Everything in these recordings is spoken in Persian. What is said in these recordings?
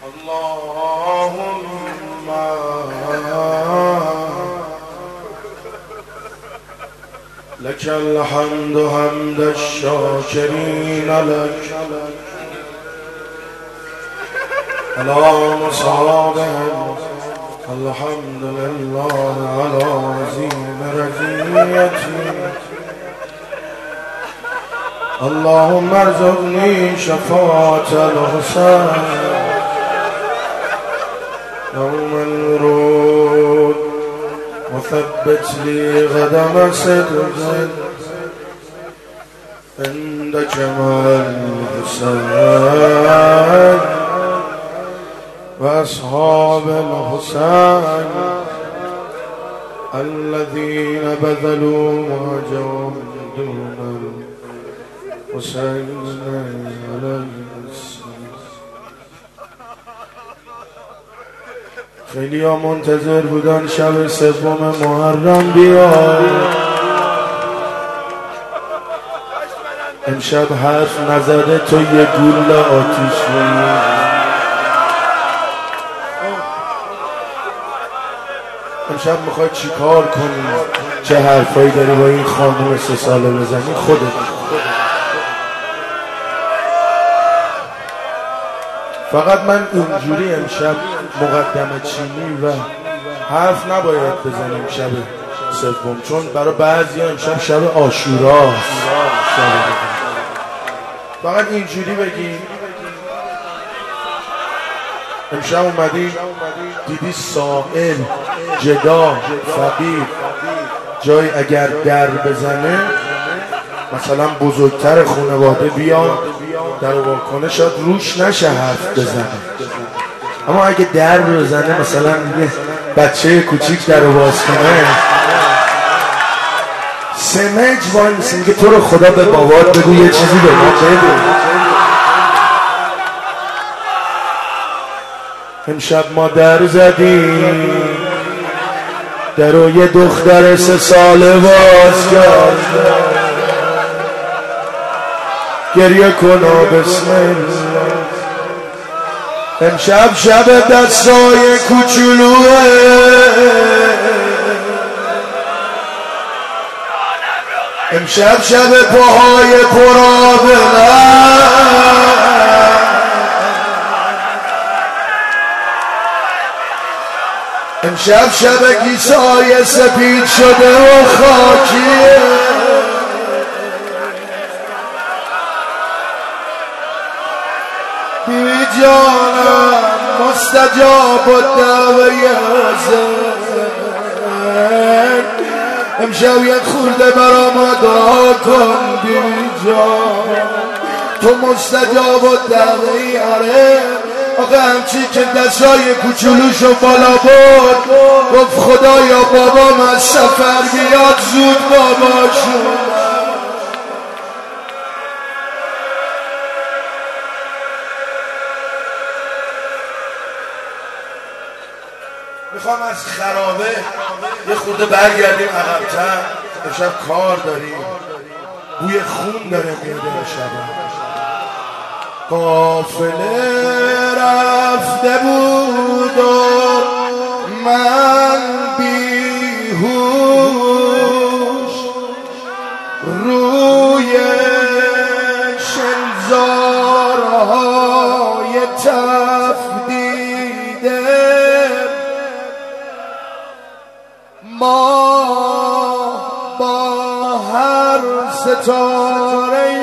اللهم لك الحمد حمد الشاكرين لك على مصابهم الحمد لله على عظيم رضيتي اللهم ارزقني شفاعة الحسين يوم الورود وثبت لي قدم صدق عند جمال الحسين وأصحاب الحسين الذين بذلوا مهجهم دون الحسين عليه السلام. خیلی ها منتظر بودن شب سوم محرم بیاد. امشب حرف نزده تو یه گول آتیش روی. امشب میخوای چی کار کنی؟ چه حرفایی داری با این خانوم 3 ساله بزنی؟ خودت. فقط من اینجوری امشب مقدمه چینی و حرف نباید بزنیم شب سوم، چون برای بعضی امشب شب عاشوراست. فقط اینجوری بگیم امشب اومدی دیدی سائل جدا فقیر جای اگر در بزنه مثلا بزرگتر خانواده بیان در واکنه شاید روش نشه حرف بزنه، اما اگه در بزنه مثلا یه بچه کوچیک در باز کنه سمج وای میگه تو رو خدا به بابات بگو یه چیزی به ما بگو. امشب ما در زدیم درو یه دختر 3 ساله باز کرد. گریه کنا بسم الله. امشب شب دستای کوچولوه امشب شب پاهای پرآبه امشب شب گیسای سپید شده و خاکیه بی جانم مستجاب الدعوه حسین. امشب یک خورده برا ما دعا کن بی جان، تو مستجاب الدعوه. آره آقا همچی که دستای کوچولوشو بالا بود گفت خدایا بابام از سفر بیاد زود باباشون. میخوام از خرابه یه خورده برگردیم عقب‌تر. امشب کار داریم، بوی خون داره میاد امشب. قافله رفته بود و من بیهوش روی شنزارهای تفدیده ما با هر ستاره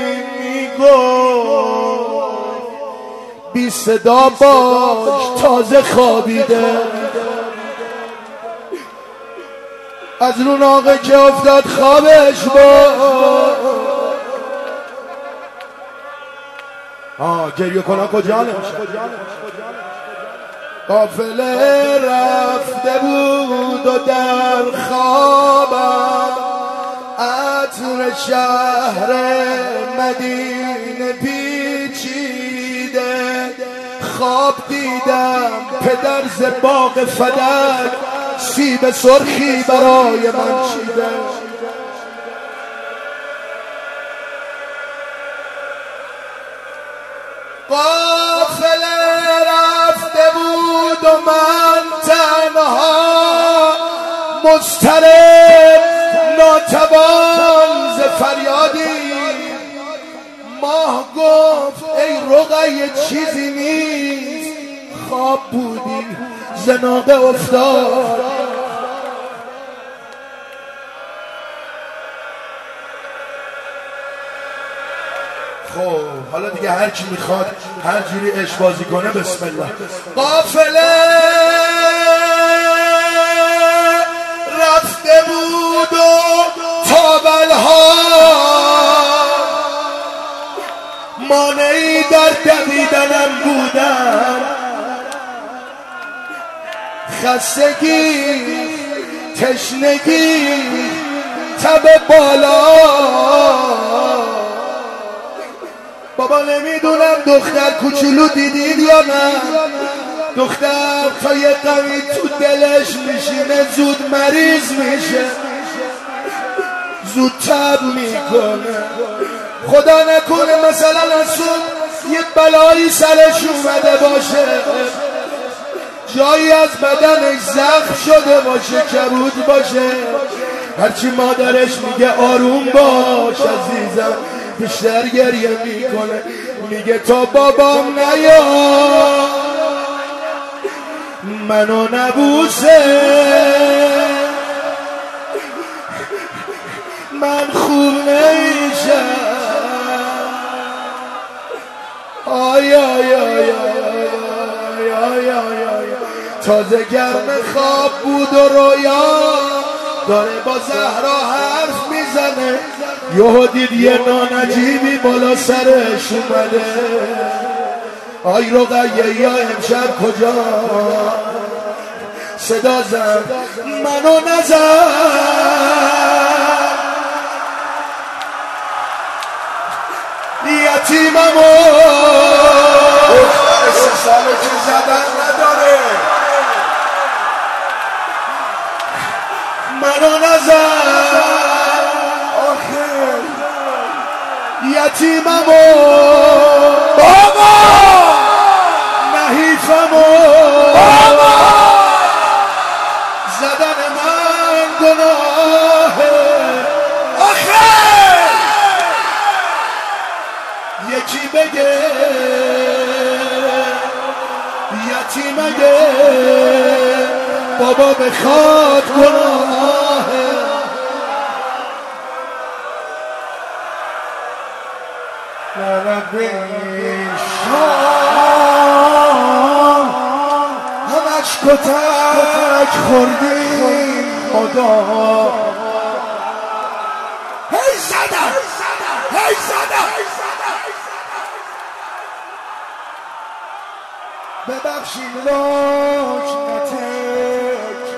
بی صدا باش تازه خوابیده. از رو ناقه که افتاد خوابش بود. گریه کنا کجا نمیشه. قافله رفته بود و در خوابم عطر شهر مدینه پیچیده. خواب دیدم پدر ز باغ فدک سیب سرخی برای من چیده. قافله مضطرب ناتوان ز فریادی ماه گفت ای رقیه چیزی نیست خواب بودی زناقه افتاد. خب حالا دیگه هر کی میخواد هر جوری عشق بازی کنه بسم الله. قافله رفته بود و تابلها مانعی در دویدنم بودن، خستگی تشنگی تب بالا. بابا نمیدونم دختر کوچولو دیدید یا نه، دختر تا یه قمی تو دلش میشینه زود مریض میشه، زود تب میکنه. خدا نکنه مثلا از یه بلایی سرش اومده باشه، جایی از بدنش زخم شده باشه، کبود باشه، هرچی مادرش میگه آروم باش عزیزم بیشتر گریه میکنه، میگه تا بابام نیا منو نبوسه من خوب نمیشم. آی آی آی آی آی آی تازه گرم خواب بود و رویا داره با زهرا حرف میزنه، یهو دید یه نانجیبی بالا سرش اومده. آی رقیه یا امشب کجا صدا زد منو نزد، یتیممو دختر 3 ساله که زدن نداره منو نزد، آخر یتیممو بابا نحیفمو بابا زدن من گناهه، آخر یکی بگه یتیمگه بابا بخواد گناهه. همش کتک خوردیم خدا، هی زدم هی زدم ببخشید لکنت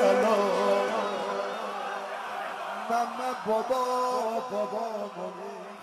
کلام من بابا